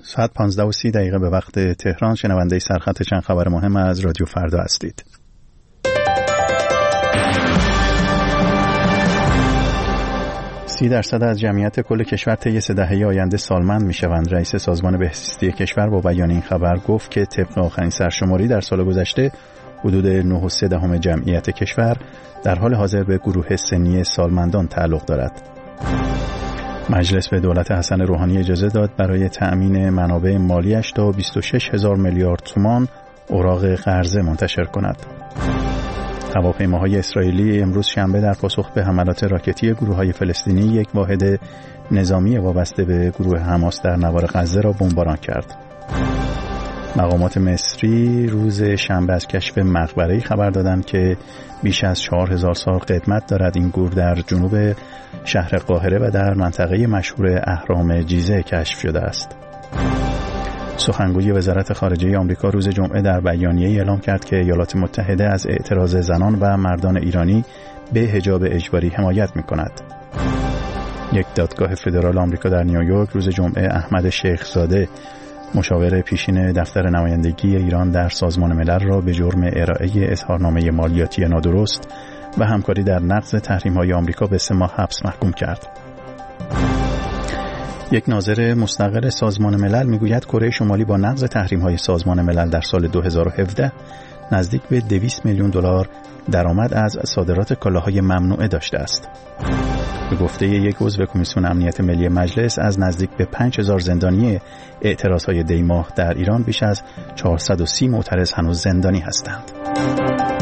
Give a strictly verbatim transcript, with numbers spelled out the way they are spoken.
ساعت پانزده و سی دقیقه به وقت تهران. شنونده سرخط چند خبر مهم از رادیو فردا هستید. سی درصد از جمعیت کل کشور طی سه دهه آینده سالمند میشوند. رئیس سازمان بهزیستی کشور با بیان این خبر گفت که طبق آخرین سرشماری در سال گذشته حدود نه و سه دهم جمعیت کشور در حال حاضر به گروه سنی سالمندان تعلق دارد. مجلس به دولت حسن روحانی اجازه داد برای تأمین منابع مالیش تا بیست و شش هزار میلیارد تومان اوراق قرضه منتشر کند. هواپیماهای اسرائیلی امروز شنبه در پاسخ به حملات راکتی گروه‌های فلسطینی یک واحد نظامی وابسته به گروه حماس در نوار غزه را بمباران کرد. مقامات مصری روز شنبه از کشف مقبره‌ای خبر دادند که بیش از چهار هزار سال قدمت دارد. این گور در جنوب شهر قاهره و در منطقه مشهور اهرام جیزه کشف شده است. سخنگوی وزارت خارجه آمریکا روز جمعه در بیانیه‌ای اعلام کرد که ایالات متحده از اعتراض زنان و مردان ایرانی به حجاب اجباری حمایت می‌کند. یک دادگاه فدرال آمریکا در نیویورک روز جمعه احمد شیخزاده، مشاور پیشین دفتر نمایندگی ایران در سازمان ملل را به جرم ارائه اظهارنامه مالیاتی نادرست و همکاری در نقض تحریم‌های آمریکا به سه ماه حبس محکوم کرد. یک ناظر مستقل سازمان ملل میگوید کره شمالی با نقض تحریم‌های سازمان ملل در سال دو هزار و هفده نزدیک به دویست میلیون دلار درآمد از صادرات کالاهای ممنوعه داشته است. به گفته یک عضو کمیسیون امنیت ملی مجلس، از نزدیک به پنج هزار زندانی اعتراضهای دی ماه در ایران بیش از چهارصد و سی معترض هنوز زندانی هستند.